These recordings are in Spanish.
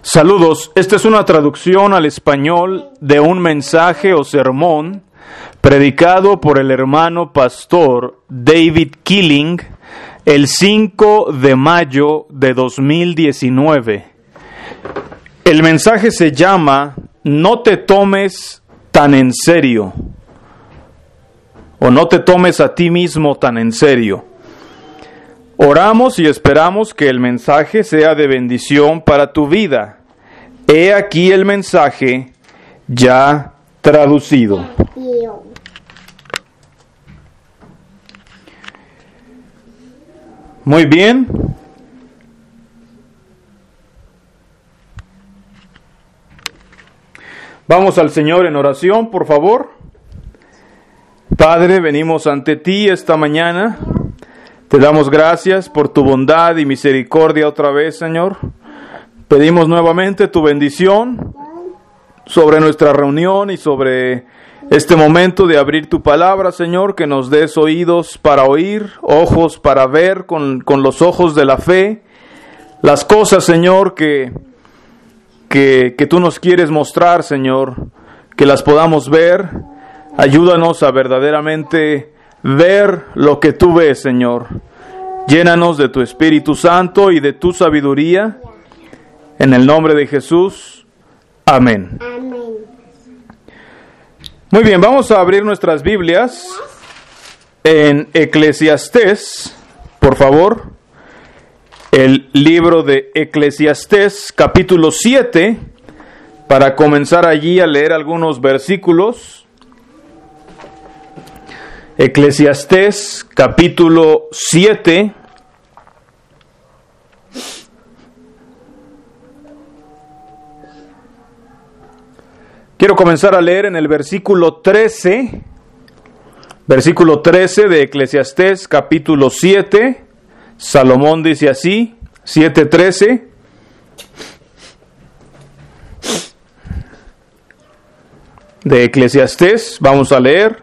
Saludos, esta es una traducción al español de un mensaje o sermón predicado por el hermano pastor David Killing el 5 de mayo de 2019. El mensaje se llama "No te tomes tan en serio", o "No te tomes a ti mismo tan en serio". Oramos y esperamos que el mensaje sea de bendición para tu vida. He aquí el mensaje ya traducido. Muy bien. Vamos al Señor en oración, por favor. Padre, venimos ante ti esta mañana. Te damos gracias por tu bondad y misericordia otra vez, Señor. Pedimos nuevamente tu bendición sobre nuestra reunión y sobre este momento de abrir tu palabra, Señor, que nos des oídos para oír, ojos para ver con los ojos de la fe, las cosas, Señor, que tú nos quieres mostrar, Señor, que las podamos ver. Ayúdanos a verdaderamente ver lo que tú ves, Señor. Llénanos de tu Espíritu Santo y de tu sabiduría. En el nombre de Jesús. Amén. Amén. Muy bien, vamos a abrir nuestras Biblias en Eclesiastés, por favor. El libro de Eclesiastés, capítulo 7, para comenzar allí a leer algunos versículos. Eclesiastés, capítulo 7. Quiero comenzar a leer en el versículo 13 de Eclesiastés, capítulo 7. Salomón dice así, 7:13. De Eclesiastés, vamos a leer.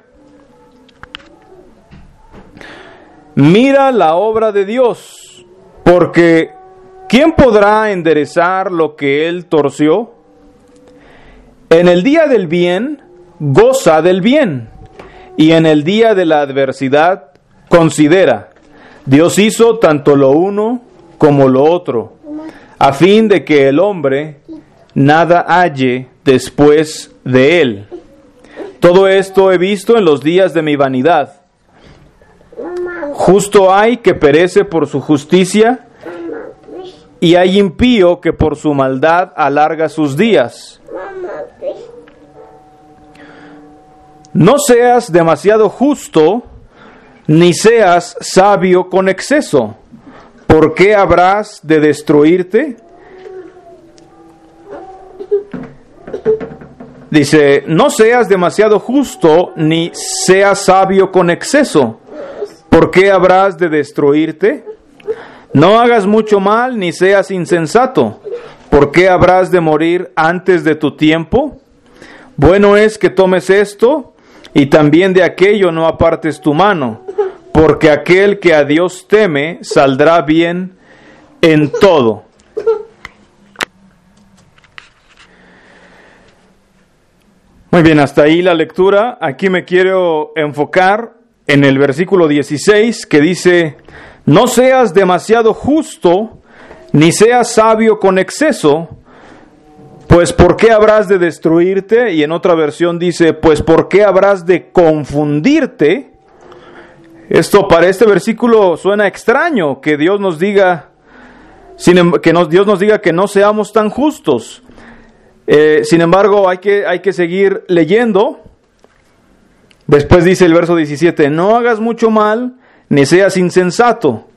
Mira la obra de Dios, porque ¿quién podrá enderezar lo que Él torció? En el día del bien, goza del bien, y en el día de la adversidad, considera. Dios hizo tanto lo uno como lo otro, a fin de que el hombre nada halle después de él. Todo esto he visto en los días de mi vanidad. Justo hay que perece por su justicia, y hay impío que por su maldad alarga sus días. No seas demasiado justo, ni seas sabio con exceso. ¿Por qué habrás de destruirte? Dice, no seas demasiado justo, ni seas sabio con exceso. ¿Por qué habrás de destruirte? No hagas mucho mal, ni seas insensato. ¿Por qué habrás de morir antes de tu tiempo? Bueno es que tomes esto, y también de aquello no apartes tu mano, porque aquel que a Dios teme saldrá bien en todo. Muy bien, hasta ahí la lectura. Aquí me quiero enfocar en el versículo 16, que dice, no seas demasiado justo, ni seas sabio con exceso, pues ¿por qué habrás de destruirte? Y en otra versión dice, pues ¿por qué habrás de confundirte? Esto para este versículo suena extraño, que Dios nos diga, Dios nos diga que no seamos tan justos. Sin embargo, hay que seguir leyendo. Después dice el verso 17, no hagas mucho mal, ni seas insensato.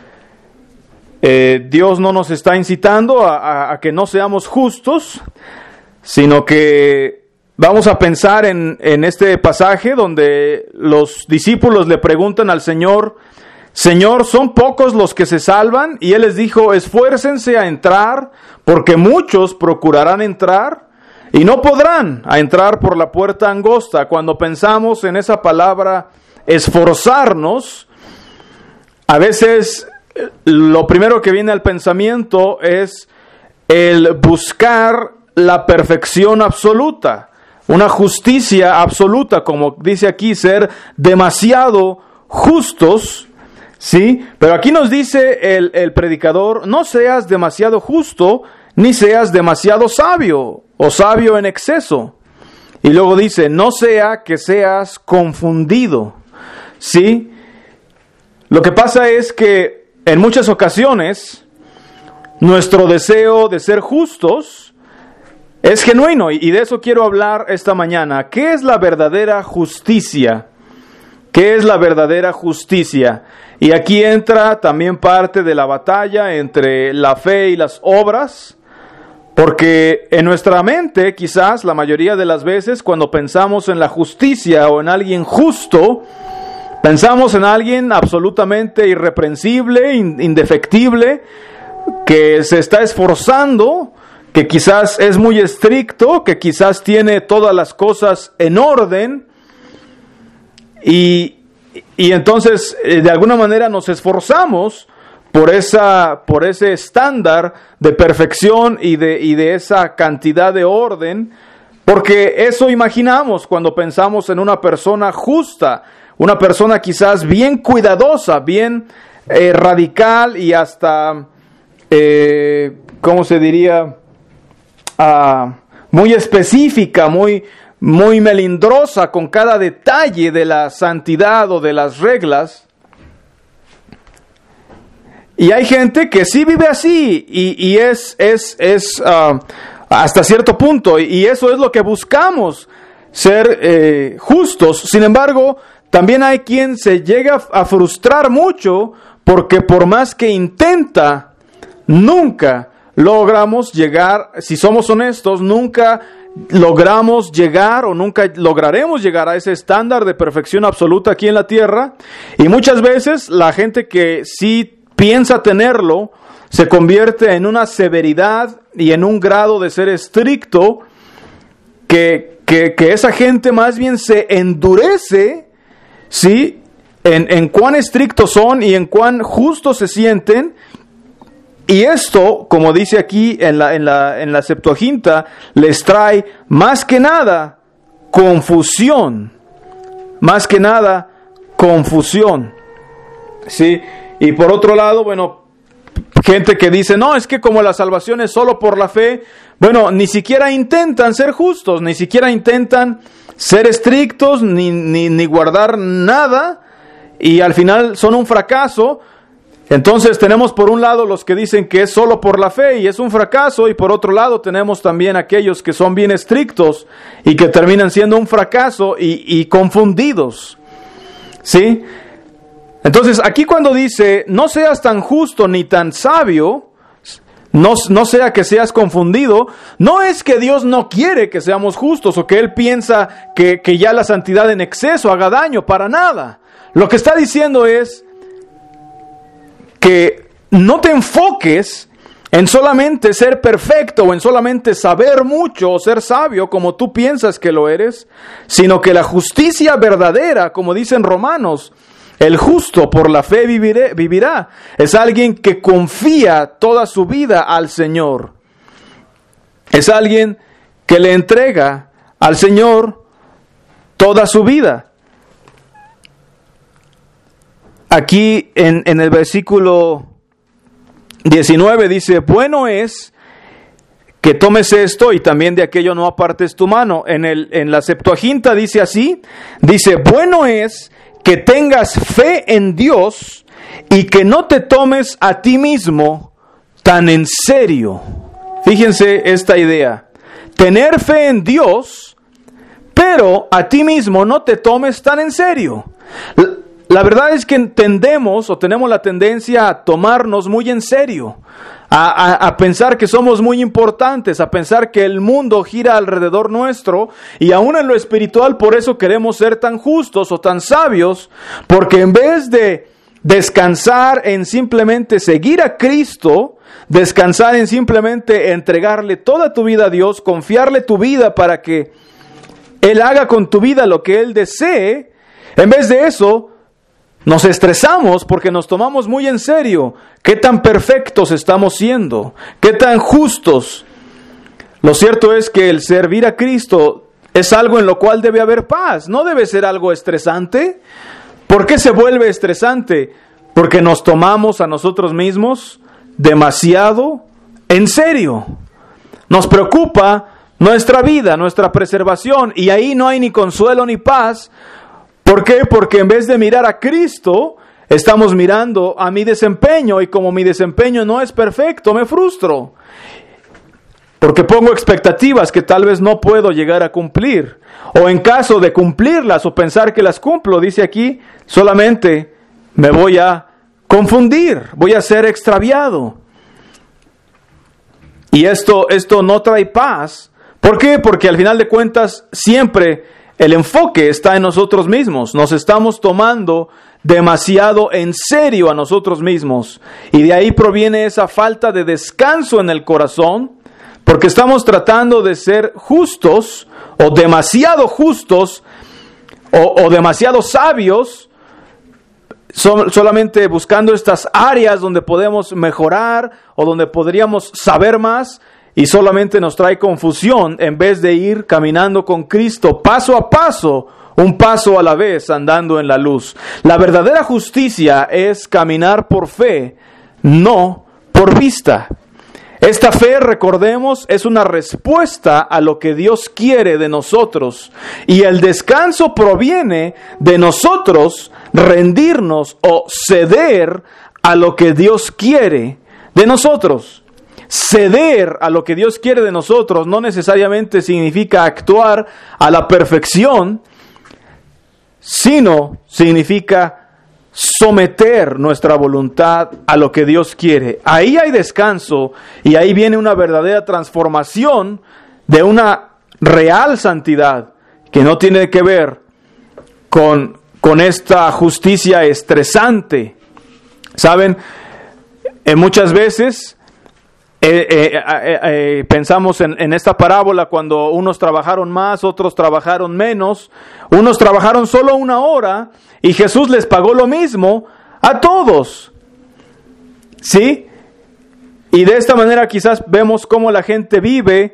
Dios no nos está incitando a que no seamos justos, sino que vamos a pensar en este pasaje donde los discípulos le preguntan al Señor, Señor, ¿son pocos los que se salvan? Y Él les dijo, esfuércense a entrar, porque muchos procurarán entrar y no podrán entrar por la puerta angosta. Cuando pensamos en esa palabra, esforzarnos, a veces lo primero que viene al pensamiento es el buscar la perfección absoluta, una justicia absoluta, como dice aquí, ser demasiado justos, ¿sí? Pero aquí nos dice el predicador, no seas demasiado justo, ni seas demasiado sabio, o sabio en exceso. Y luego dice, no sea que seas confundido, ¿sí? Lo que pasa es que en muchas ocasiones nuestro deseo de ser justos es genuino, y de eso quiero hablar esta mañana. ¿Qué es la verdadera justicia? ¿Qué es la verdadera justicia? Y aquí entra también parte de la batalla entre la fe y las obras, porque en nuestra mente, quizás la mayoría de las veces, cuando pensamos en la justicia o en alguien justo, pensamos en alguien absolutamente irreprensible, indefectible, que se está esforzando, que quizás es muy estricto, que quizás tiene todas las cosas en orden, y entonces de alguna manera nos esforzamos por ese estándar de perfección y de esa cantidad de orden, porque eso imaginamos cuando pensamos en una persona justa, una persona quizás bien cuidadosa, bien radical y hasta, ¿cómo se diría? Muy específica, muy melindrosa con cada detalle de la santidad o de las reglas. Y hay gente que sí vive así y es hasta cierto punto, y eso es lo que buscamos, ser justos. Sin embargo, también hay quien se llega a frustrar mucho porque por más que intenta, nunca logramos llegar, si somos honestos, nunca logramos llegar o nunca lograremos llegar a ese estándar de perfección absoluta aquí en la tierra. Y muchas veces la gente que sí piensa tenerlo se convierte en una severidad y en un grado de ser estricto que esa gente más bien se endurece, ¿sí? En cuán estrictos son y en cuán justos se sienten. Y esto, como dice aquí en la Septuaginta, les trae más que nada confusión. Más que nada confusión. ¿Sí? Y por otro lado, bueno, gente que dice, no, es que como la salvación es solo por la fe, bueno, ni siquiera intentan ser justos, ni siquiera intentan ser estrictos, ni guardar nada, y al final son un fracaso. Entonces tenemos por un lado los que dicen que es solo por la fe y es un fracaso, y por otro lado tenemos también aquellos que son bien estrictos y que terminan siendo un fracaso y confundidos, ¿sí? Entonces aquí cuando dice, no seas tan justo ni tan sabio, no sea que seas confundido, no es que Dios no quiere que seamos justos o que Él piensa que ya la santidad en exceso haga daño, para nada. Lo que está diciendo es que no te enfoques en solamente ser perfecto o en solamente saber mucho o ser sabio como tú piensas que lo eres, sino que la justicia verdadera, como dicen Romanos, el justo por la fe vivirá. Es alguien que confía toda su vida al Señor. Es alguien que le entrega al Señor toda su vida. Aquí en el versículo 19 dice, bueno es que tomes esto y también de aquello no apartes tu mano. En la Septuaginta dice así, dice, bueno es que tengas fe en Dios y que no te tomes a ti mismo tan en serio. Fíjense esta idea, tener fe en Dios, pero a ti mismo no te tomes tan en serio. La verdad es que tendemos o tenemos la tendencia a tomarnos muy en serio, a pensar que somos muy importantes, a pensar que el mundo gira alrededor nuestro, y aún en lo espiritual por eso queremos ser tan justos o tan sabios, porque en vez de descansar en simplemente seguir a Cristo, descansar en simplemente entregarle toda tu vida a Dios, confiarle tu vida para que Él haga con tu vida lo que Él desee, en vez de eso, Nos estresamos porque nos tomamos muy en serio qué tan perfectos estamos siendo, qué tan justos. Lo cierto es que el servir a Cristo es algo en lo cual debe haber paz, no debe ser algo estresante. ¿Por qué se vuelve estresante? Porque nos tomamos a nosotros mismos demasiado en serio. Nos preocupa nuestra vida, nuestra preservación, y ahí no hay ni consuelo ni paz. ¿Por qué? Porque en vez de mirar a Cristo, estamos mirando a mi desempeño, y como mi desempeño no es perfecto, me frustro. Porque pongo expectativas que tal vez no puedo llegar a cumplir. O en caso de cumplirlas o pensar que las cumplo, dice aquí, solamente me voy a confundir, voy a ser extraviado. Y esto no trae paz. ¿Por qué? Porque al final de cuentas siempre el enfoque está en nosotros mismos. Nos estamos tomando demasiado en serio a nosotros mismos. Y de ahí proviene esa falta de descanso en el corazón, porque estamos tratando de ser justos o demasiado justos o demasiado sabios, solamente buscando estas áreas donde podemos mejorar o donde podríamos saber más, y solamente nos trae confusión en vez de ir caminando con Cristo paso a paso, un paso a la vez, andando en la luz. La verdadera justicia es caminar por fe, no por vista. Esta fe, recordemos, es una respuesta a lo que Dios quiere de nosotros, y el descanso proviene de nosotros rendirnos o ceder a lo que Dios quiere de nosotros. Ceder a lo que Dios quiere de nosotros no necesariamente significa actuar a la perfección, sino significa someter nuestra voluntad a lo que Dios quiere. Ahí hay descanso, y ahí viene una verdadera transformación de una real santidad que no tiene que ver con esta justicia estresante. ¿Saben? Muchas veces pensamos en esta parábola cuando unos trabajaron más, otros trabajaron menos, unos trabajaron solo 1 hora y Jesús les pagó lo mismo a todos. ¿Sí? Y de esta manera quizás vemos cómo la gente vive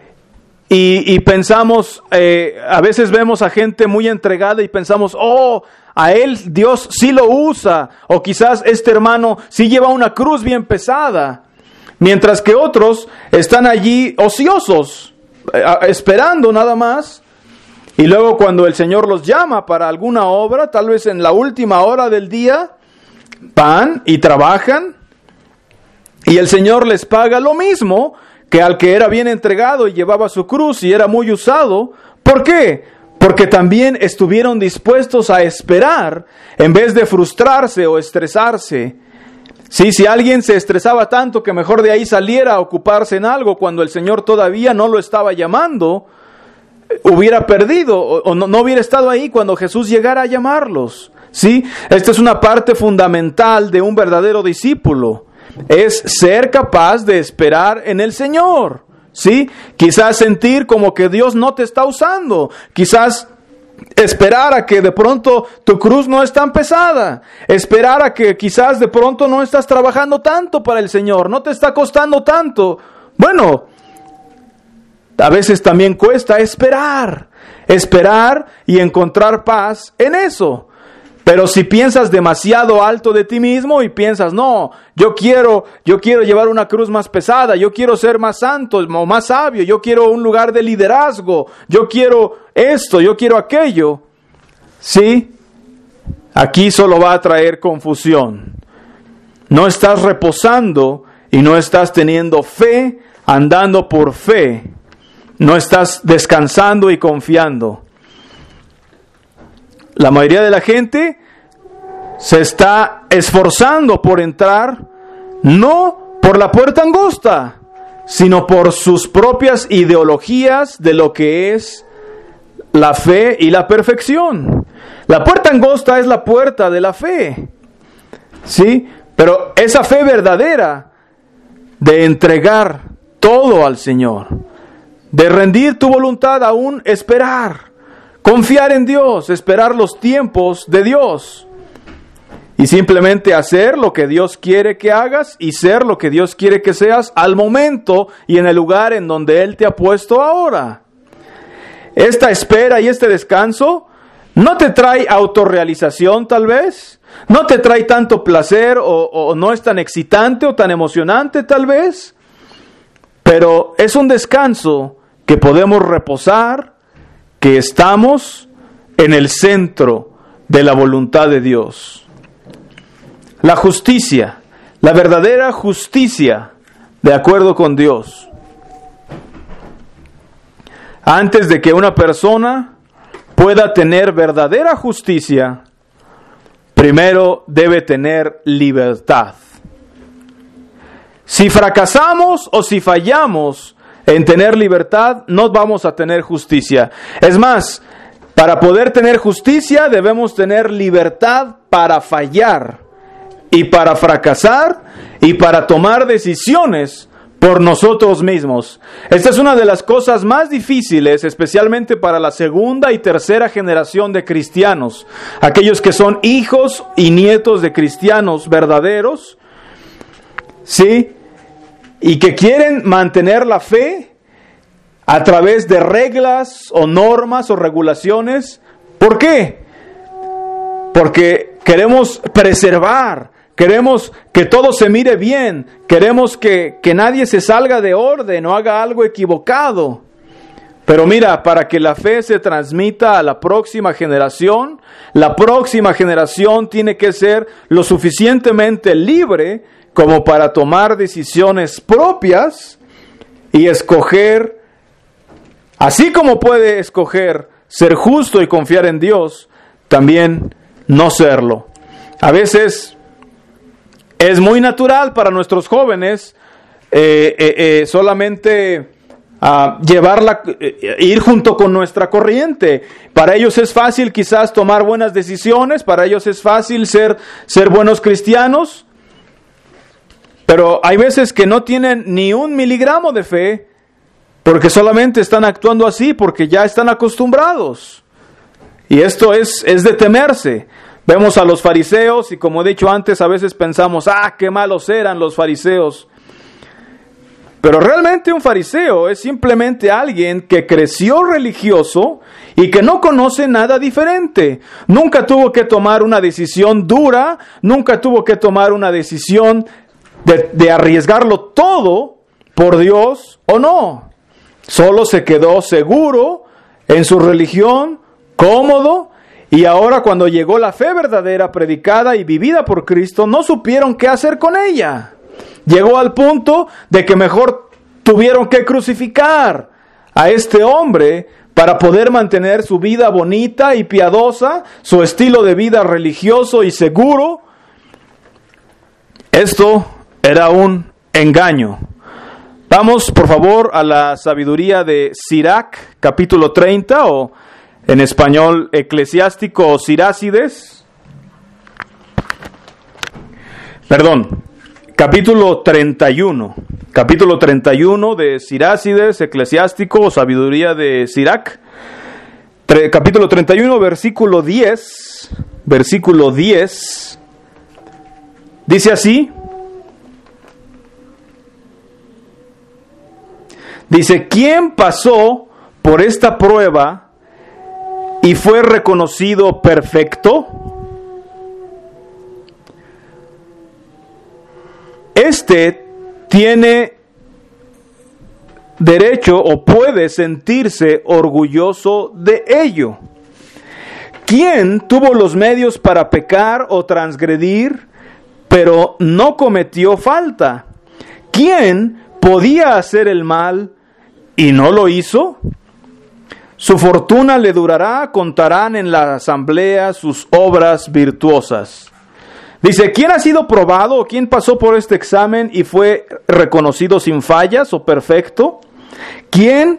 y pensamos, a veces vemos a gente muy entregada y pensamos, a él Dios sí lo usa, o quizás este hermano sí lleva una cruz bien pesada. Mientras que otros están allí ociosos, esperando nada más. Y luego cuando el Señor los llama para alguna obra, tal vez en la última hora del día, van y trabajan. Y el Señor les paga lo mismo que al que era bien entregado y llevaba su cruz y era muy usado. ¿Por qué? Porque también estuvieron dispuestos a esperar en vez de frustrarse o estresarse. Sí, si alguien se estresaba tanto que mejor de ahí saliera a ocuparse en algo cuando el Señor todavía no lo estaba llamando, hubiera perdido o no hubiera estado ahí cuando Jesús llegara a llamarlos. ¿Sí? Esta es una parte fundamental de un verdadero discípulo. Es ser capaz de esperar en el Señor. ¿Sí? Quizás sentir como que Dios no te está usando. Quizás esperar a que de pronto tu cruz no es tan pesada. Esperar a que quizás de pronto no estás trabajando tanto para el Señor. No te está costando tanto. Bueno, a veces también cuesta esperar. Esperar y encontrar paz en eso. Pero si piensas demasiado alto de ti mismo y piensas, no, yo quiero llevar una cruz más pesada, yo quiero ser más santo o más sabio, yo quiero un lugar de liderazgo, yo quiero esto, yo quiero aquello, ¿sí? Aquí solo va a traer confusión. No estás reposando y no estás teniendo fe, andando por fe. No estás descansando y confiando. La mayoría de la gente se está esforzando por entrar, no por la puerta angosta, sino por sus propias ideologías de lo que es la fe y la perfección. La puerta angosta es la puerta de la fe, ¿sí? Pero esa fe verdadera de entregar todo al Señor, de rendir tu voluntad aún esperar, confiar en Dios, esperar los tiempos de Dios. y simplemente hacer lo que Dios quiere que hagas y ser lo que Dios quiere que seas al momento y en el lugar en donde Él te ha puesto ahora. Esta espera y este descanso no te trae autorrealización tal vez, no te trae tanto placer o no es tan excitante o tan emocionante tal vez, pero es un descanso que podemos reposar, que estamos en el centro de la voluntad de Dios. La justicia, la verdadera justicia, de acuerdo con Dios. Antes de que una persona pueda tener verdadera justicia, primero debe tener libertad. Si fracasamos o si fallamos en tener libertad, no vamos a tener justicia. Es más, para poder tener justicia debemos tener libertad para fallar y para fracasar y para tomar decisiones por nosotros mismos. Esta es una de las cosas más difíciles, especialmente para la segunda y tercera generación de cristianos, aquellos que son hijos y nietos de cristianos verdaderos, ¿sí? Y que quieren mantener la fe a través de reglas o normas o regulaciones. ¿Por qué? Porque queremos preservar, queremos que todo se mire bien, queremos que nadie se salga de orden o haga algo equivocado. Pero mira, para que la fe se transmita a la próxima generación tiene que ser lo suficientemente libre como para tomar decisiones propias y escoger, así como puede escoger ser justo y confiar en Dios, también no serlo. A veces es muy natural para nuestros jóvenes solamente ir junto con nuestra corriente. Para ellos es fácil quizás tomar buenas decisiones, para ellos es fácil ser buenos cristianos, pero hay veces que no tienen ni 1 miligramo de fe, porque solamente están actuando así, porque ya están acostumbrados. Y esto es de temerse. Vemos a los fariseos y, como he dicho antes, a veces pensamos, qué malos eran los fariseos. Pero realmente un fariseo es simplemente alguien que creció religioso y que no conoce nada diferente. Nunca tuvo que tomar una decisión dura, nunca tuvo que tomar una decisión de arriesgarlo todo por Dios o no. Solo se quedó seguro en su religión, cómodo, y ahora cuando llegó la fe verdadera, predicada y vivida por Cristo, no supieron qué hacer con ella. Llegó al punto de que mejor tuvieron que crucificar a este hombre para poder mantener su vida bonita y piadosa, su estilo de vida religioso y seguro. Esto era un engaño. Vamos, por favor, a la sabiduría de Sirac, capítulo 30, o en español, Eclesiástico o Sirácides. Perdón, capítulo 31. Capítulo 31 de Sirácides, Eclesiástico o sabiduría de Sirac. Capítulo 31, versículo 10. Versículo 10. Dice así. Dice, ¿quién pasó por esta prueba y fue reconocido perfecto? Este tiene derecho o puede sentirse orgulloso de ello. ¿Quién tuvo los medios para pecar o transgredir, pero no cometió falta? ¿Quién podía hacer el mal y no lo hizo? Su fortuna le durará, contarán en la asamblea sus obras virtuosas. Dice, ¿quién ha sido probado o quién pasó por este examen y fue reconocido sin fallas o perfecto? ¿Quién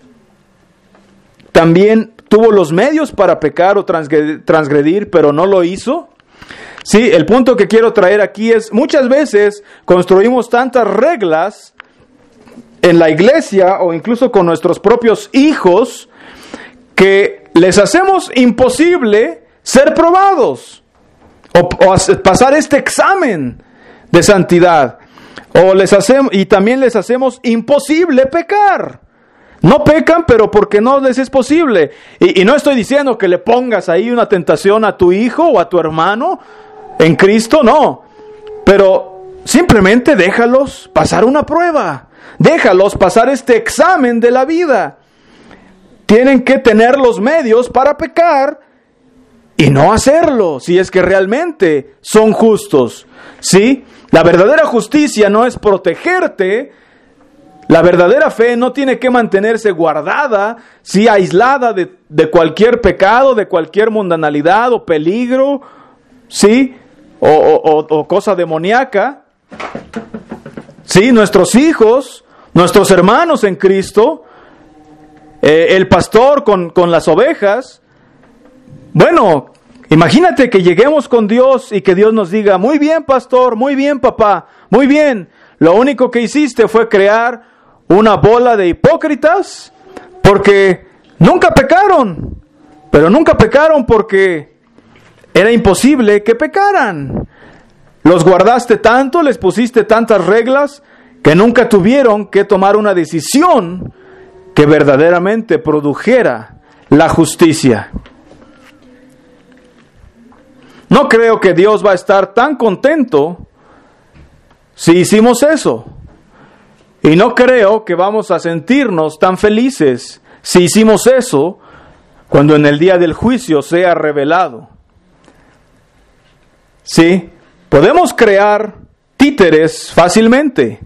también tuvo los medios para pecar o transgredir, pero no lo hizo? Sí, el punto que quiero traer aquí es, muchas veces construimos tantas reglas en la iglesia o incluso con nuestros propios hijos que les hacemos imposible ser probados. o pasar este examen de santidad. Y también les hacemos imposible pecar. No pecan, pero porque no les es posible. Y no estoy diciendo que le pongas ahí una tentación a tu hijo o a tu hermano en Cristo, no. Pero simplemente déjalos pasar una prueba. Déjalos pasar este examen de la vida. Tienen que tener los medios para pecar y no hacerlo, si es que realmente son justos. ¿Sí? La verdadera justicia no es protegerte. La verdadera fe no tiene que mantenerse guardada, sí, aislada de cualquier pecado, de cualquier mundanalidad o peligro, sí, o cosa demoníaca. Sí, nuestros hijos, nuestros hermanos en Cristo, el pastor con las ovejas. Bueno, imagínate que lleguemos con Dios y que Dios nos diga: muy bien, pastor, muy bien, papá, muy bien. Lo único que hiciste fue crear una bola de hipócritas porque nunca pecaron. Pero nunca pecaron porque era imposible que pecaran. Los guardaste tanto, les pusiste tantas reglas que nunca tuvieron que tomar una decisión que verdaderamente produjera la justicia. No creo que Dios va a estar tan contento si hicimos eso. Y no creo que vamos a sentirnos tan felices si hicimos eso cuando en el día del juicio sea revelado. Sí, podemos crear títeres fácilmente.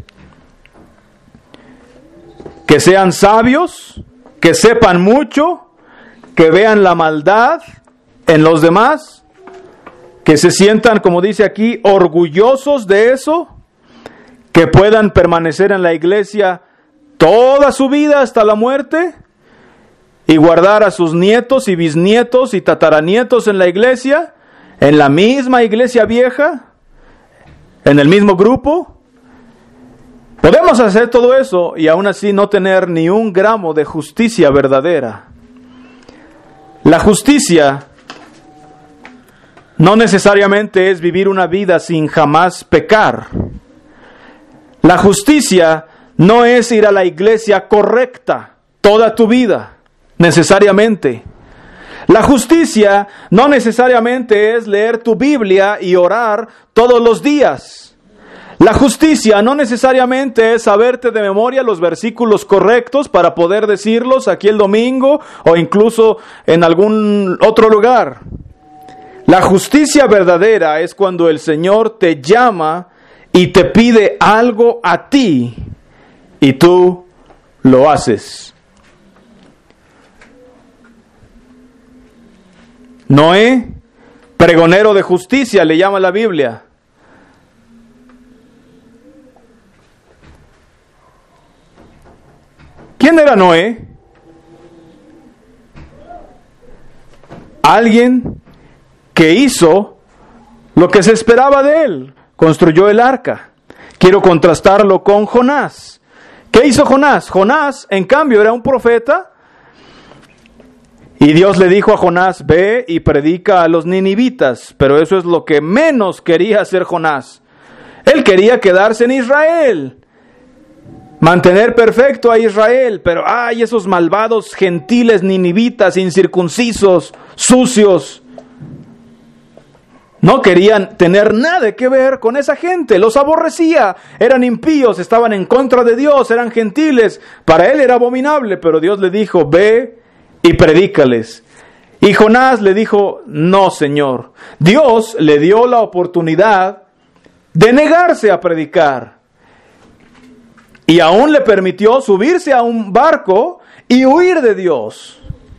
Que sean sabios, que sepan mucho, que vean la maldad en los demás, que se sientan, como dice aquí, orgullosos de eso, que puedan permanecer en la iglesia toda su vida hasta la muerte y guardar a sus nietos y bisnietos y tataranietos en la iglesia, en la misma iglesia vieja, en el mismo grupo. Podemos hacer todo eso y aún así no tener ni un gramo de justicia verdadera. La justicia no necesariamente es vivir una vida sin jamás pecar. La justicia no es ir a la iglesia correcta toda tu vida, necesariamente. La justicia no necesariamente es leer tu Biblia y orar todos los días. La justicia no necesariamente es saberte de memoria los versículos correctos para poder decirlos aquí el domingo o incluso en algún otro lugar. La justicia verdadera es cuando el Señor te llama y te pide algo a ti y tú lo haces. Noé, pregonero de justicia, le llama la Biblia. ¿Quién era Noé? Alguien que hizo lo que se esperaba de él. Construyó el arca. Quiero contrastarlo con Jonás. ¿Qué hizo Jonás? Jonás, en cambio, era un profeta. Y Dios le dijo a Jonás: ve y predica a los ninivitas. Pero eso es lo que menos quería hacer Jonás. Él quería quedarse en Israel. Mantener perfecto a Israel. Pero ¡ay! Esos malvados gentiles ninivitas, incircuncisos, sucios. No querían tener nada que ver con esa gente, los aborrecía, eran impíos, estaban en contra de Dios, eran gentiles, para él era abominable, pero Dios le dijo: ve y predícales. Y Jonás le dijo: no, Señor. Dios le dio la oportunidad de negarse a predicar. Y aún le permitió subirse a un barco y huir de Dios.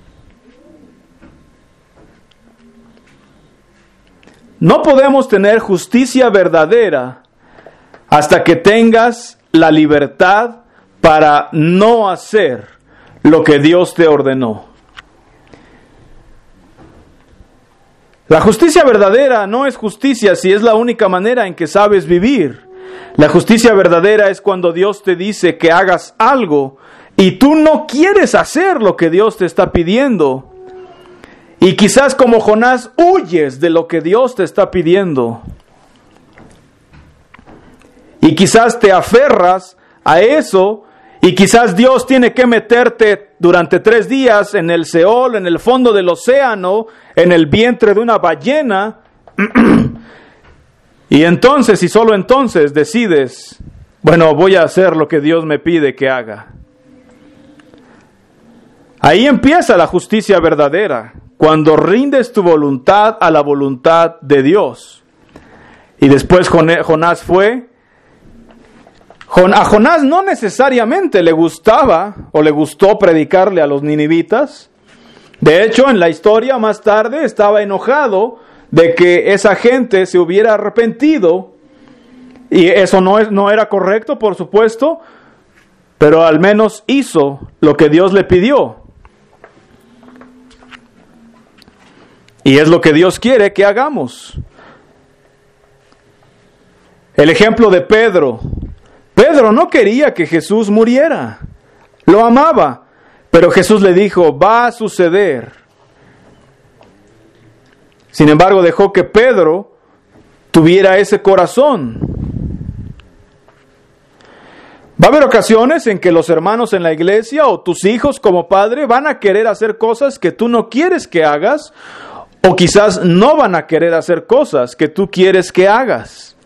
No podemos tener justicia verdadera hasta que tengas la libertad para no hacer lo que Dios te ordenó. La justicia verdadera no es justicia si es la única manera en que sabes vivir. La justicia verdadera es cuando Dios te dice que hagas algo y tú no quieres hacer lo que Dios te está pidiendo. y quizás como Jonás huyes de lo que Dios te está pidiendo. Y quizás te aferras a eso, y quizás Dios tiene que meterte durante 3 días en el Seol, en el fondo del océano, en el vientre de una ballena. Y entonces, y solo entonces, decides, bueno, voy a hacer lo que Dios me pide que haga. Ahí empieza la justicia verdadera, cuando rindes tu voluntad a la voluntad de Dios. Y después Jonás fue. A Jonás no necesariamente le gustaba o le gustó predicarle a los ninivitas. De hecho, en la historia más tarde estaba enojado de que esa gente se hubiera arrepentido. Y eso no era correcto, por supuesto, pero al menos hizo lo que Dios le pidió. Y es lo que Dios quiere que hagamos. El ejemplo de Pedro. Pedro no quería que Jesús muriera. Lo amaba. Pero Jesús le dijo, va a suceder. Sin embargo, dejó que Pedro tuviera ese corazón. Va a haber ocasiones en que los hermanos en la iglesia o tus hijos como padre van a querer hacer cosas que tú no quieres que hagas, o quizás no van a querer hacer cosas que tú quieres que hagas.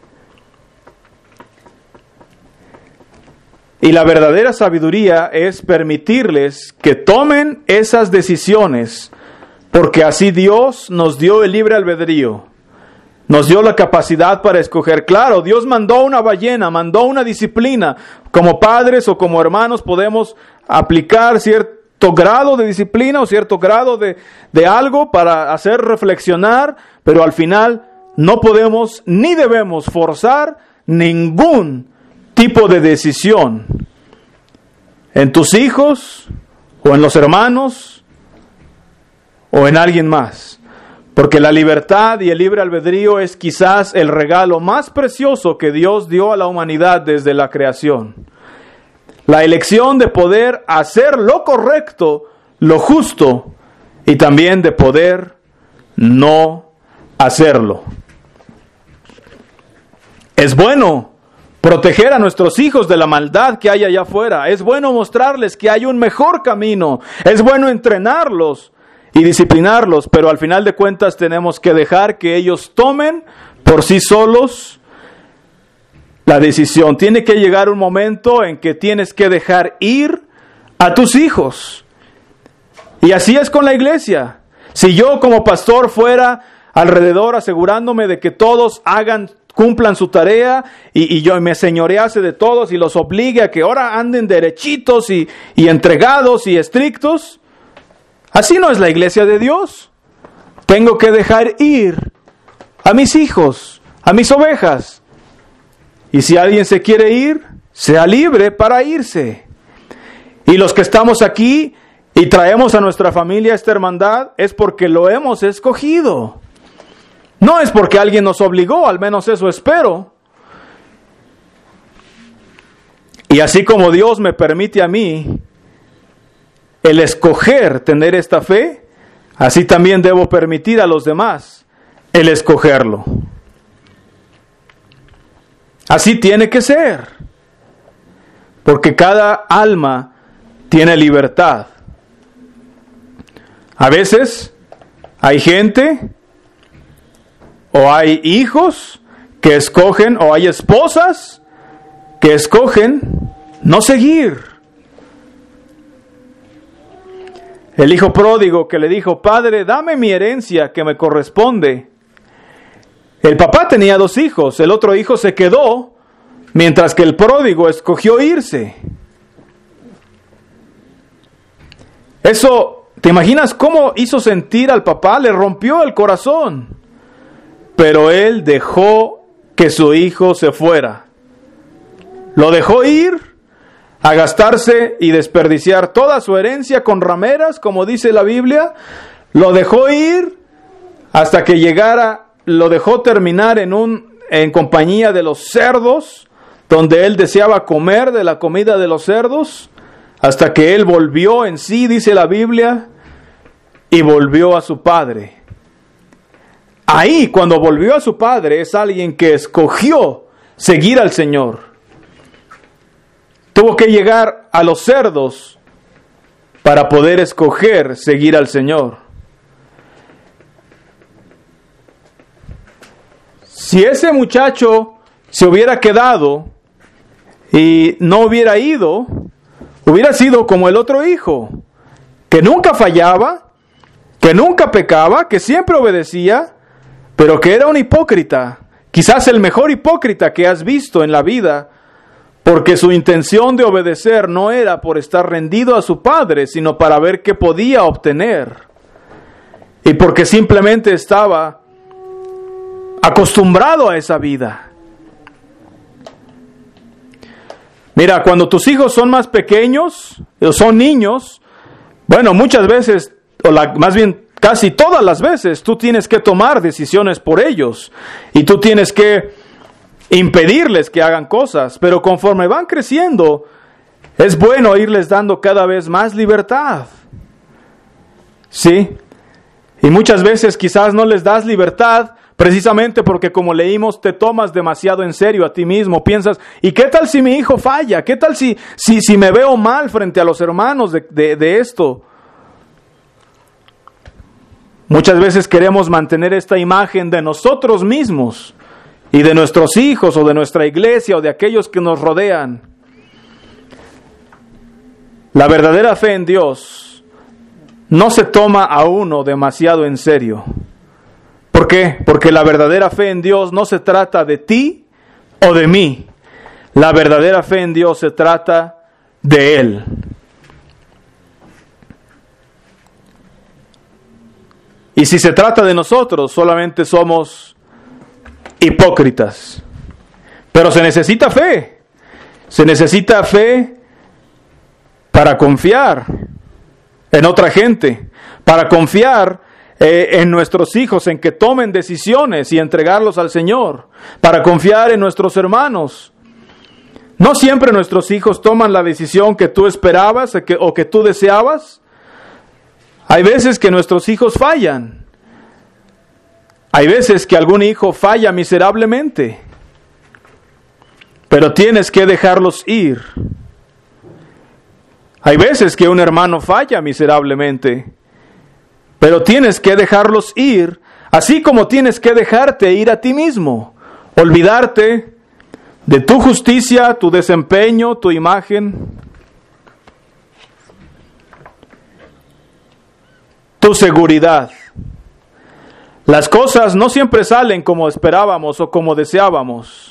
Y la verdadera sabiduría es permitirles que tomen esas decisiones, porque así Dios nos dio el libre albedrío. Nos dio la capacidad para escoger. Claro, Dios mandó una ballena, mandó una disciplina. Como padres o como hermanos podemos aplicar cierto grado de disciplina o cierto grado de algo para hacer reflexionar, pero al final no podemos ni debemos forzar ningún tipo de decisión en tus hijos o en los hermanos o en alguien más. Porque la libertad y el libre albedrío es quizás el regalo más precioso que Dios dio a la humanidad desde la creación. La elección de poder hacer lo correcto, lo justo, y también de poder no hacerlo. Es bueno proteger a nuestros hijos de la maldad que hay allá afuera. Es bueno mostrarles que hay un mejor camino. Es bueno entrenarlos y disciplinarlos, pero al final de cuentas tenemos que dejar que ellos tomen por sí solos la decisión. Tiene que llegar un momento en que tienes que dejar ir a tus hijos. Y así es con la iglesia. Si yo como pastor fuera alrededor asegurándome de que todos cumplan su tarea y yo me señorease de todos y los obligue a que ahora anden derechitos y entregados y estrictos, así no es la iglesia de Dios. Tengo que dejar ir a mis hijos, a mis ovejas. Y si alguien se quiere ir, sea libre para irse. Y los que estamos aquí y traemos a nuestra familia esta hermandad, es porque lo hemos escogido. No es porque alguien nos obligó, al menos eso espero. Y así como Dios me permite a mí el escoger tener esta fe, así también debo permitir a los demás el escogerlo. Así tiene que ser, porque cada alma tiene libertad. A veces hay gente o hay hijos que escogen, o hay esposas que escogen no seguir. El hijo pródigo que le dijo, Padre, dame mi herencia que me corresponde. El papá tenía 2 hijos, el otro hijo se quedó, mientras que el pródigo escogió irse. Eso, ¿te imaginas cómo hizo sentir al papá? Le rompió el corazón. Pero él dejó que su hijo se fuera. Lo dejó ir a gastarse y desperdiciar toda su herencia con rameras, como dice la Biblia. Lo dejó ir hasta que llegara, lo dejó terminar en compañía de los cerdos, donde él deseaba comer de la comida de los cerdos, hasta que él volvió en sí, dice la Biblia, y volvió a su padre. Ahí, cuando volvió a su padre, es alguien que escogió seguir al Señor. Tuvo que llegar a los cerdos para poder escoger seguir al Señor. Si ese muchacho se hubiera quedado y no hubiera ido, hubiera sido como el otro hijo, que nunca fallaba, que nunca pecaba, que siempre obedecía, pero que era un hipócrita, quizás el mejor hipócrita que has visto en la vida, porque su intención de obedecer no era por estar rendido a su padre, sino para ver qué podía obtener, y porque simplemente estaba acostumbrado a esa vida. Mira, cuando tus hijos son más pequeños, o son niños, bueno, muchas veces, más bien casi todas las veces, tú tienes que tomar decisiones por ellos, y tú tienes que impedirles que hagan cosas, pero conforme van creciendo, es bueno irles dando cada vez más libertad. ¿Sí? Y muchas veces quizás no les das libertad, precisamente porque, como leímos, te tomas demasiado en serio a ti mismo. Piensas, ¿y qué tal si mi hijo falla? ¿Qué tal si me veo mal frente a los hermanos de esto? Muchas veces queremos mantener esta imagen de nosotros mismos y de nuestros hijos o de nuestra iglesia o de aquellos que nos rodean. La verdadera fe en Dios no se toma a uno demasiado en serio. ¿Por qué? Porque la verdadera fe en Dios no se trata de ti o de mí. La verdadera fe en Dios se trata de Él. Y si se trata de nosotros, solamente somos hipócritas. Pero se necesita fe. Se necesita fe para confiar en otra gente, para confiar en nuestros hijos, en que tomen decisiones y entregarlos al Señor, para confiar en nuestros hermanos. No siempre nuestros hijos toman la decisión que tú esperabas o que tú deseabas. Hay veces que nuestros hijos fallan. Hay veces que algún hijo falla miserablemente. Pero tienes que dejarlos ir. Hay veces que un hermano falla miserablemente. Pero tienes que dejarlos ir, así como tienes que dejarte ir a ti mismo. Olvidarte de tu justicia, tu desempeño, tu imagen, tu seguridad. Las cosas no siempre salen como esperábamos o como deseábamos.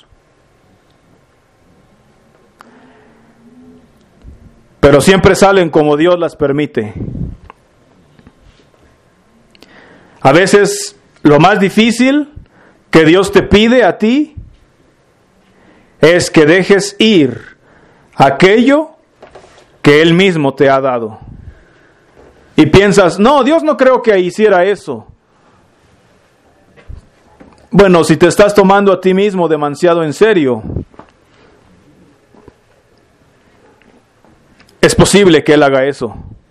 Pero siempre salen como Dios las permite. A veces lo más difícil que Dios te pide a ti es que dejes ir aquello que Él mismo te ha dado. Y piensas, no, Dios no creo que hiciera eso. Bueno, si te estás tomando a ti mismo demasiado en serio, es posible que Él haga eso.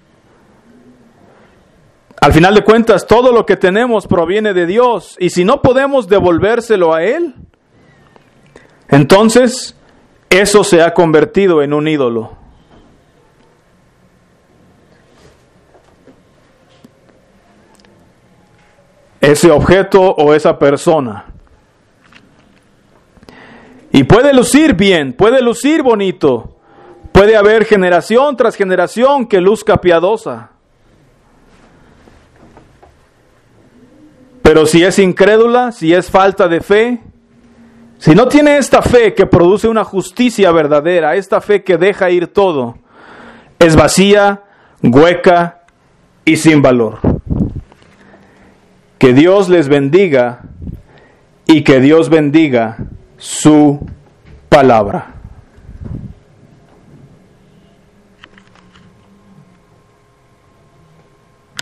Al final de cuentas, todo lo que tenemos proviene de Dios, y si no podemos devolvérselo a Él, entonces eso se ha convertido en un ídolo. Ese objeto o esa persona. Y puede lucir bien, puede lucir bonito, puede haber generación tras generación que luzca piadosa. Pero si es incrédula, si es falta de fe, si no tiene esta fe que produce una justicia verdadera, esta fe que deja ir todo, es vacía, hueca y sin valor. Que Dios les bendiga y que Dios bendiga su palabra.